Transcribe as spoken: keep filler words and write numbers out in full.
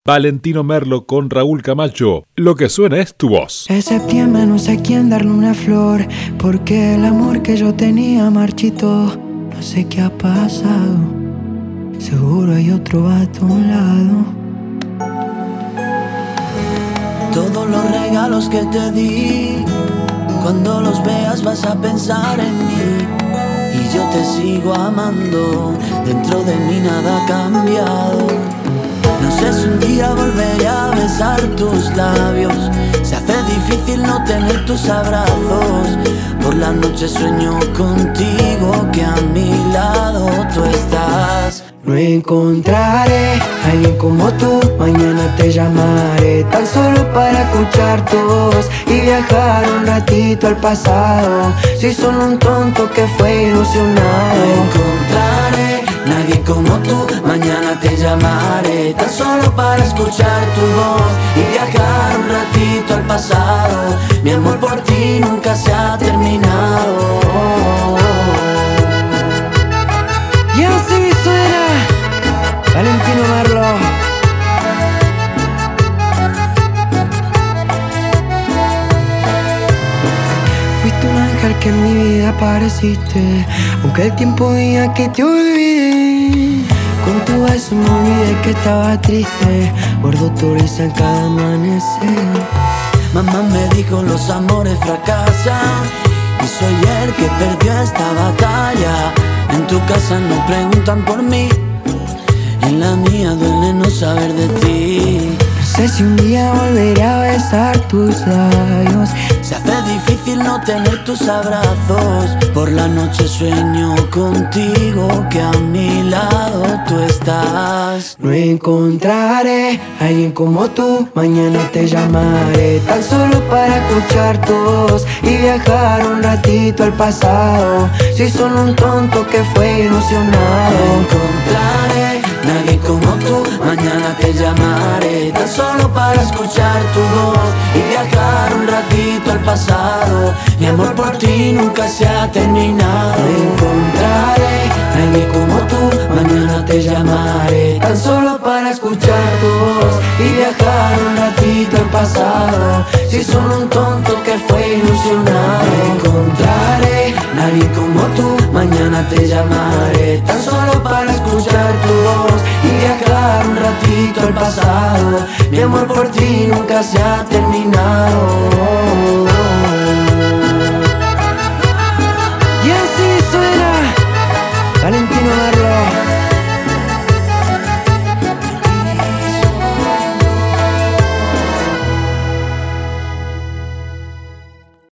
Valentino Merlo con Raúl Camacho. Lo que suena es tu voz. Es septiembre, no sé a quién darle una flor, porque el amor que yo tenía marchitó. No sé qué ha pasado, seguro hay otro a tu lado. Todos los regalos que te di, cuando los veas vas a pensar en mí. Y yo te sigo amando, dentro de mí nada ha cambiado. No sé si un día volveré a besar tus labios. Se hace difícil no tener tus abrazos. Por la noche sueño contigo, que a mi lado tú estás. No encontraré a alguien como tú, mañana te llamaré, tan solo para escuchar tu voz y viajar un ratito al pasado. Soy solo un tonto que fue ilusionado. No encontraré nadie como tú, mañana te llamaré, tan solo para escuchar tu voz y viajar un ratito al pasado. Mi amor por ti nunca se ha terminado. Y así suena Valentino Merlo. Fuiste un ángel que en mi vida apareciste, aunque el tiempo diga que te olvidé. Con tu beso me olvidé que estaba triste, guardo tu risa en cada amanecer. Mamá me dijo los amores fracasan, y soy el que perdió esta batalla. En tu casa no preguntan por mí, en la mía duele no saber de ti. No sé si un día volveré a besar tus labios. Se hace difícil no tener tus abrazos. Por la noche sueño contigo, que a mi lado tú estás. No encontraré a alguien como tú, mañana te llamaré, tan solo para escuchar tu voz y viajar un ratito al pasado. Soy solo un tonto que fue ilusionado. No encontraré nadie como tú, mañana te llamaré, tan solo para escuchar tu voz y viajar un ratito al pasado. Mi amor por ti nunca se ha terminado. No encontraré a alguien como tú, mañana te llamaré, tan solo para escuchar tu voz y viajar un ratito al pasado. Soy solo un tonto que fue ilusionado. No encontraré a alguien como tú, mañana te llamaré, tan solo para escuchar tu voz y viajar un ratito al pasado. Mi amor por ti nunca se ha terminado.